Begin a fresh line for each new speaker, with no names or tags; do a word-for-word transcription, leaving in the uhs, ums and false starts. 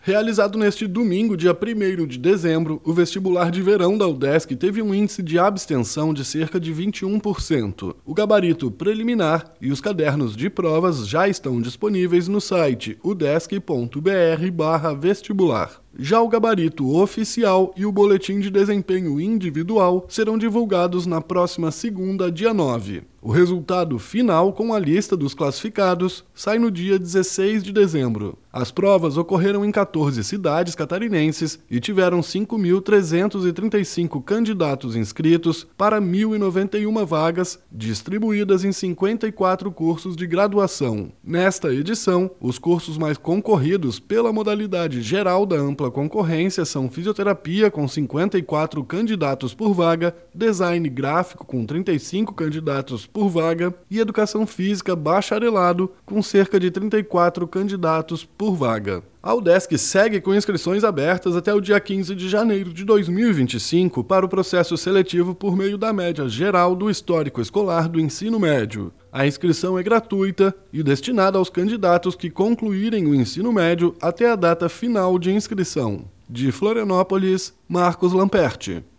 Realizado neste domingo, dia primeiro de dezembro, o vestibular de verão da UDESC teve um índice de abstenção de cerca de vinte e um por cento. O gabarito preliminar e os cadernos de provas já estão disponíveis no site udesc ponto br barra vestibular. Já o gabarito oficial e o boletim de desempenho individual serão divulgados na próxima segunda, dia nove. O resultado final, com a lista dos classificados, sai no dia dezesseis de dezembro. As provas ocorreram em quatorze cidades catarinenses e tiveram cinco mil trezentos e trinta e cinco candidatos inscritos para mil e noventa e uma vagas, distribuídas em cinquenta e quatro cursos de graduação. Nesta edição, os cursos mais concorridos pela modalidade geral da ampla concorrência são fisioterapia, com cinquenta e quatro candidatos por vaga, design gráfico, com trinta e cinco candidatos por vaga, e educação física bacharelado, com cerca de trinta e quatro candidatos por vaga. A UDESC segue com inscrições abertas até o dia quinze de janeiro de dois mil e vinte e cinco para o processo seletivo por meio da média geral do histórico escolar do ensino médio. A inscrição é gratuita e destinada aos candidatos que concluírem o ensino médio até a data final de inscrição. De Florianópolis, Marcos Lamperti.